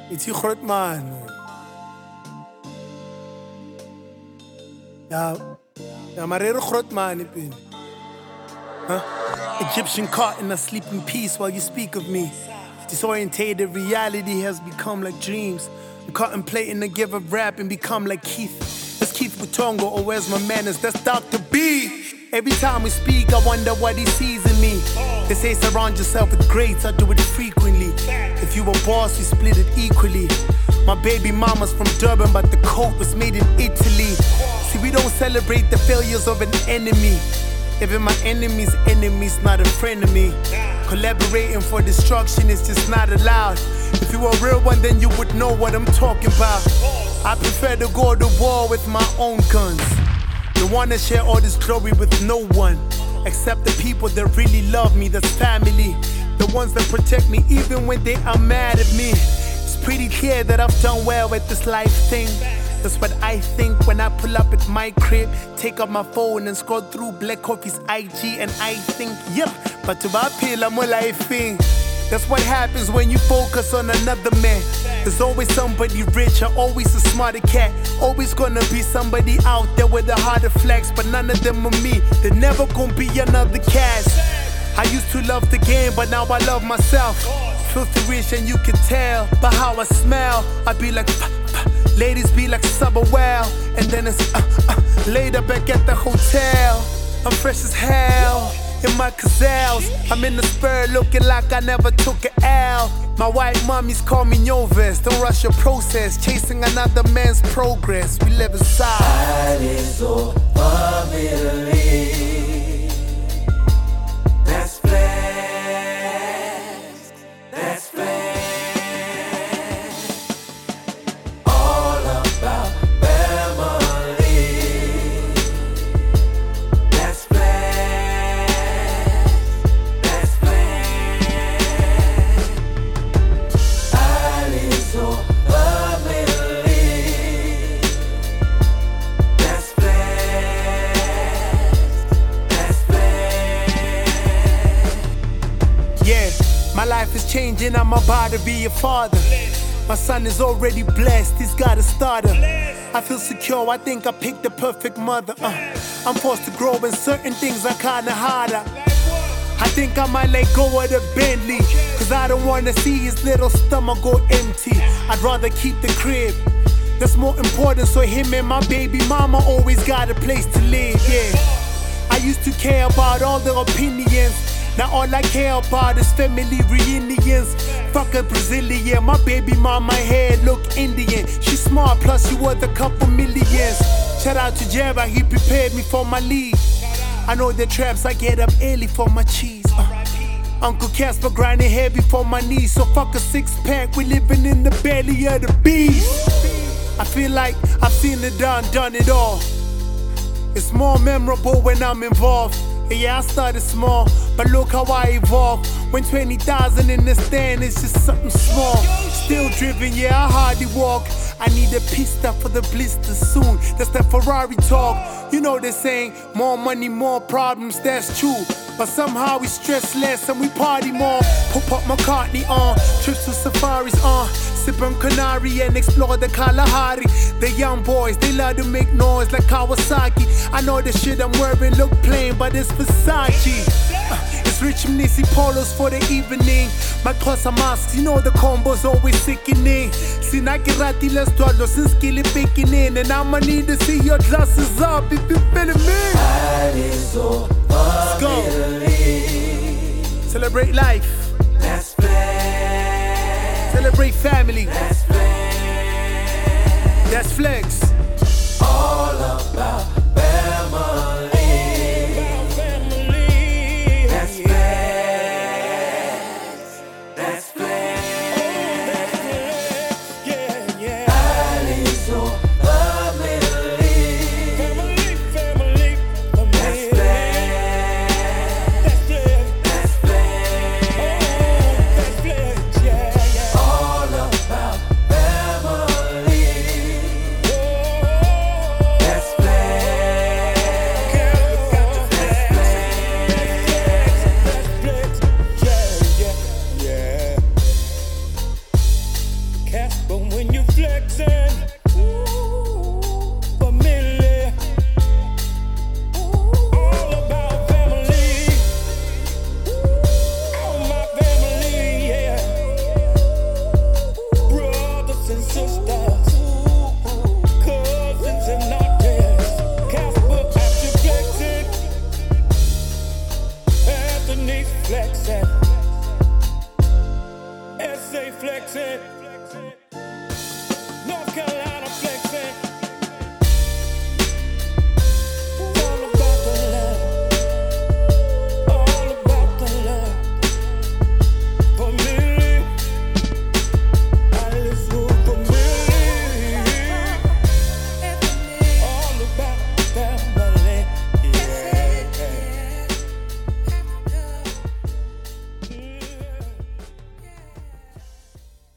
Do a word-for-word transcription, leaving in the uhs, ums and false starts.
Ithi groot man. Ja, ja, maar heel groot man, ik ben. Huh? Egyptian caught in a sleeping peace while you speak of me. Disorientated reality has become like dreams. I'm contemplating to give up rap and become like Keith. That's Keith Mutongo, or where's my manners? That's Doctor B. Every time we speak, I wonder what he sees in me. They say surround yourself with greats, I do it frequently. If you a boss, you split it equally. My baby mama's from Durban, but the coat was made in Italy. See, we don't celebrate the failures of an enemy. Even my enemy's enemy's not a friend of me. Collaborating for destruction is just not allowed. If you were a real one, then you would know what I'm talking about. I prefer to go to war with my own guns. Don't wanna share all this glory with no one, except the people that really love me, that's family. The ones that protect me even when they are mad at me. It's pretty clear that I've done well with this life thing. That's what I think when I pull up at my crib, take up my phone and scroll through Black Coffee's I G, and I think, yep, but to my pill, I'm a life thing. That's what happens when you focus on another man. There's always somebody richer, always a smarter cat. Always gonna be somebody out there with a harder flex, but none of them are me. They're never gonna be another cast. I used to love the game, but now I love myself. Filthy rich and you can tell by how I smell. I be like, pah, pah. Ladies be like Subawell, and then it's uh, uh, later back at the hotel. I'm fresh as hell in my gazelles. I'm in the spur looking like I never took an L. My white mommies call me Noves. Don't rush your process, chasing another man's progress. We live inside. That is so family. That's flex. That's flex. All about family. That's flex. That's flex. That is so family. That's flex. That's flex. Yeah, my life is changing, I'm about to be a father. My son is already blessed, he's got a starter. I feel secure, I think I picked the perfect mother. uh, I'm forced to grow and certain things are kinda harder. I think I might let go of the Bentley, cause I don't wanna see his little stomach go empty. I'd rather keep the crib, that's more important, so him and my baby mama always got a place to live, yeah. I used to care about all the opinions, now all I care about is family reunions. Fuck a Brazilian, my baby mama hair look Indian. She smart, plus she worth a couple millions. Shout out to Jera, he prepared me for my league. I know the traps, I get up early for my cheese. uh. Uncle Casper grinding heavy for my knees. So fuck a six pack, we living in the belly of the beast. I feel like I've seen it done, done it all. It's more memorable when I'm involved. Yeah, I started small, but look how I evolved. When twenty thousand in the stand, it's just something small. Still driven, yeah, I hardly walk. I need a pista for the blister soon. That's that Ferrari talk. You know they're saying, more money, more problems, that's true. But somehow we stress less and we party more. Pop up McCartney on, trips to safaris on. Sip on Canary and explore the Kalahari. The young boys, they love to make noise like Kawasaki. I know the shit I'm wearing look plain, but it's Versace. Uh, it's Rich Mnisi polos for the evening. My clothes are masks, you know the combo's always sickening. Sinakirati, let's do it, since skilly picking in. And I'ma need to see your glasses up if you feeling me. That is so Let's go. family. Celebrate life. That's flex. Celebrate family. That's flex. That's flex. All about family. That's flex. That's flex. That is so family. That's flex. That's flex. All about family. That's flex. flexing.